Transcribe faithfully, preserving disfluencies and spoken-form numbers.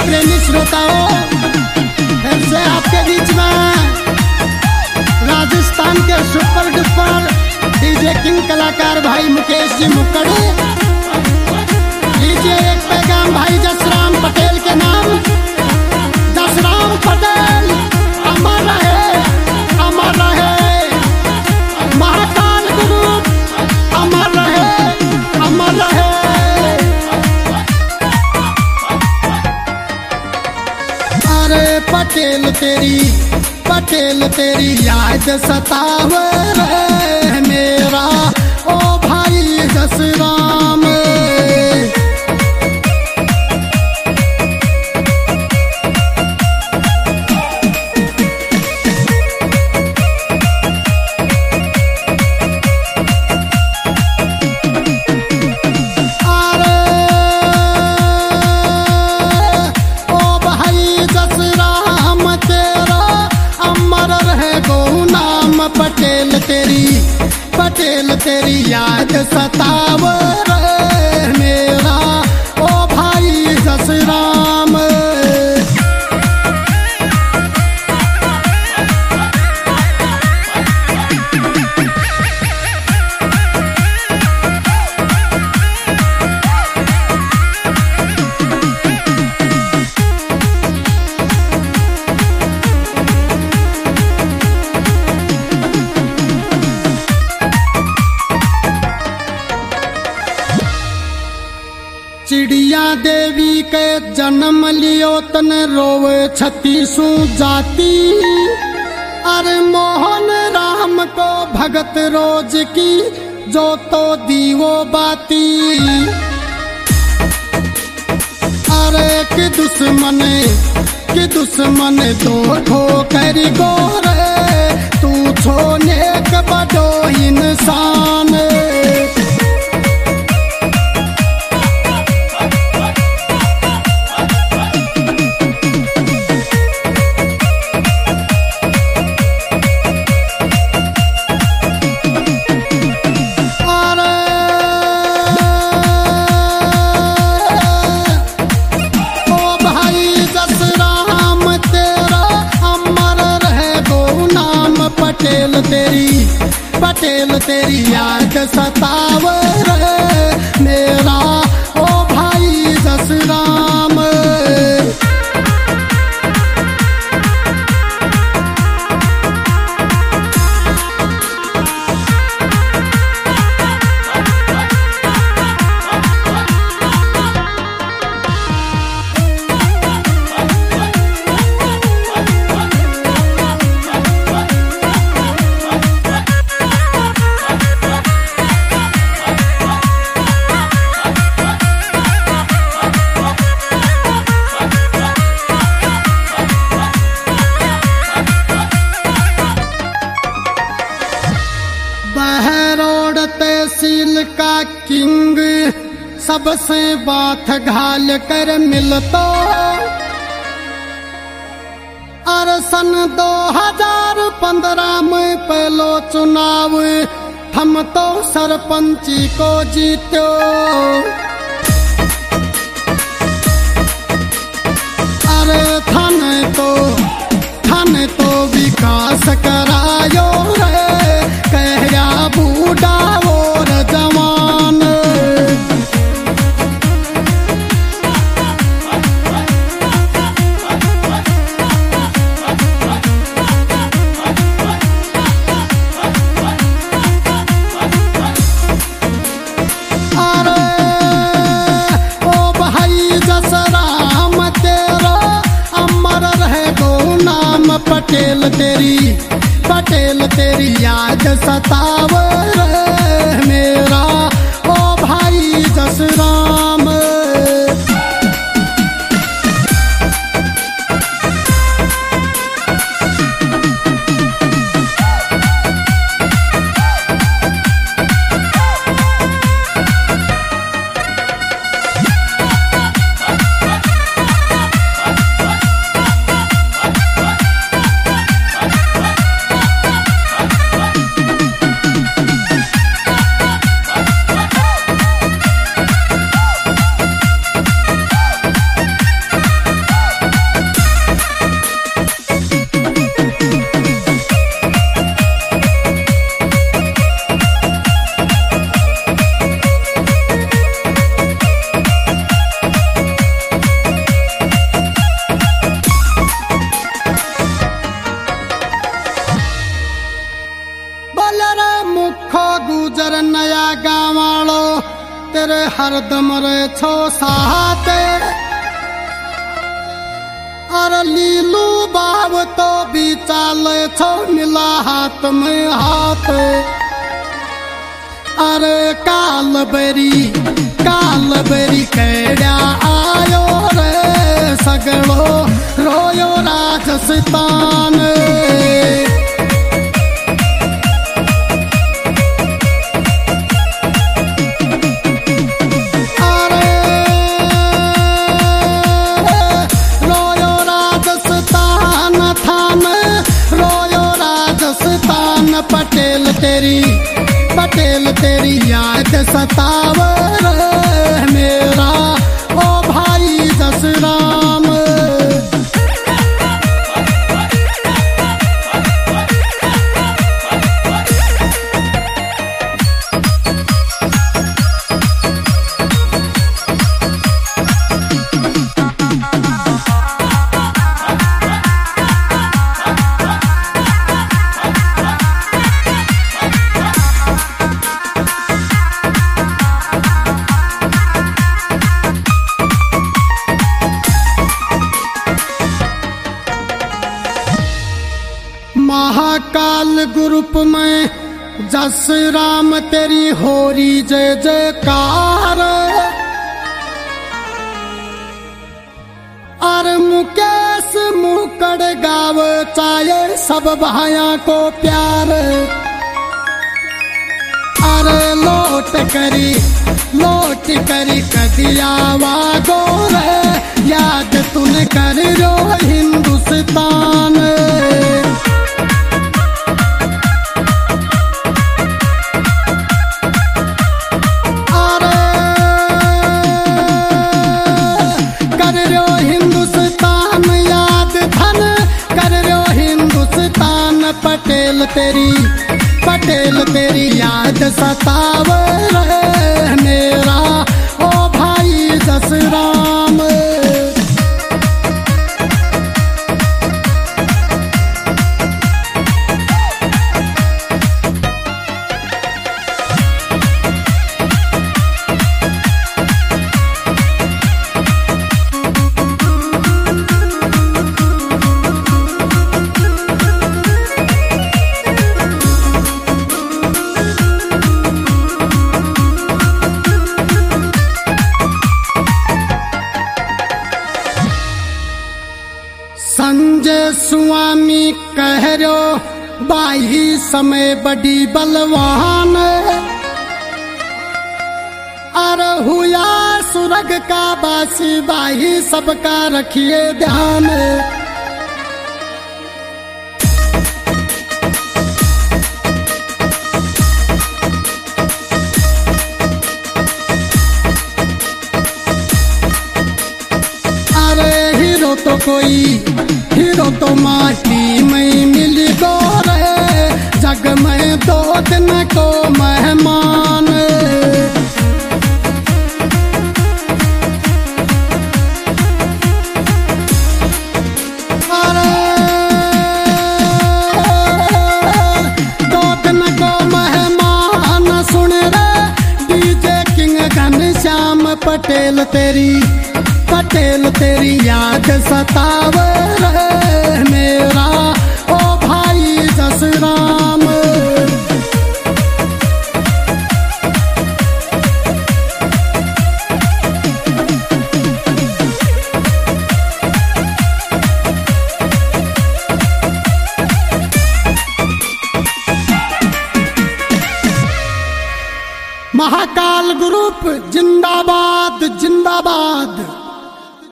प्रेमी श्रोताओं, फिर से आपके बीच में राजस्थान के सुपर डुपर डीजे किंग कलाकार भाई मुकेश जी मुक्कड़े, लीजिए एक पैगाम भाई जसराम पटेल के नाम। जसराम पटेल अमर रहे, अमर रहे, महाकाल गुरु अमर रहे, अमर रहे। अरे पटेल तेरी, पटेल तेरी याद सतावे रे मेरा ओ भाई जसराम। पटेल तेरी, पटेल तेरी याद सतावे रे मेरा ओ भाई जसराम। चिड़िया देवी के जन्म लियो तन रोवे छत्तीसू जाति। अरे मोहन राम को भगत रोज की जो तो दीवो बाती। अरे कि दुश्मन, कि दुश्मन दो ठो कर गोरे, तू छोने का बड़ो इंसान। पटेल तेरी, पटेल तेरी याद सतावे रे मेरा ओ भाई जसराम। बहरोड तहसील का किंग सबसे बात घाल कर मिलतो। अरे सन दो हजार पंद्रह में पहलो चुनाव हम तो सरपंची को जीतो। अरे थाने तो, थाने तो विकास करायो रे कहया बूढ़ा और जवान। अरे ओ भाई जसराम तेरा अमर रहे गो नाम। पटेल तेरी, पटेल तेरी याद सतावे रे मेरा ओ भाई जसराम। तेरे हरदम रे छो साते अरे लीलू बाब तो भी चाले छो मिला हाथ में हाथ अरे काल बेरी काल बेरी केड़ा आयो रे सगड़ो रोयो राजस्थान अरे रोयो राजस्थान थान रोयो राजस्थान पटेल तेरी पटेल तेरी याद सतावर मेरा ओ भाई जसराम महाकाल ग्रुप में जस राम तेरी होरी जय जयकार अरे मुकेश मुकड़ गाव चाहे सब भाया को प्यार अरे लोट करी लोट करी कदिया वागो रे याद तूने कर रो हिंदुस्तान पटेल तेरी पटेल तेरी याद सतावर मेरा ओ भाई जसराम संजय स्वामी कह रो बाही समय बड़ी बलवान अरे हुआ सुरग का बासी बाही सबका रखिए ध्यान अरे हीरो तो कोई हीरो तो माटी में मिल गो रे जग में दो दिन को मेहमान अरे दो दिन को मेहमान सुन रे डीजे किंग घनश्याम पटेल तेरी पटेल तेरी याद सतावर मेरा ओ भाई जसराम महाकाल ग्रुप जिंदा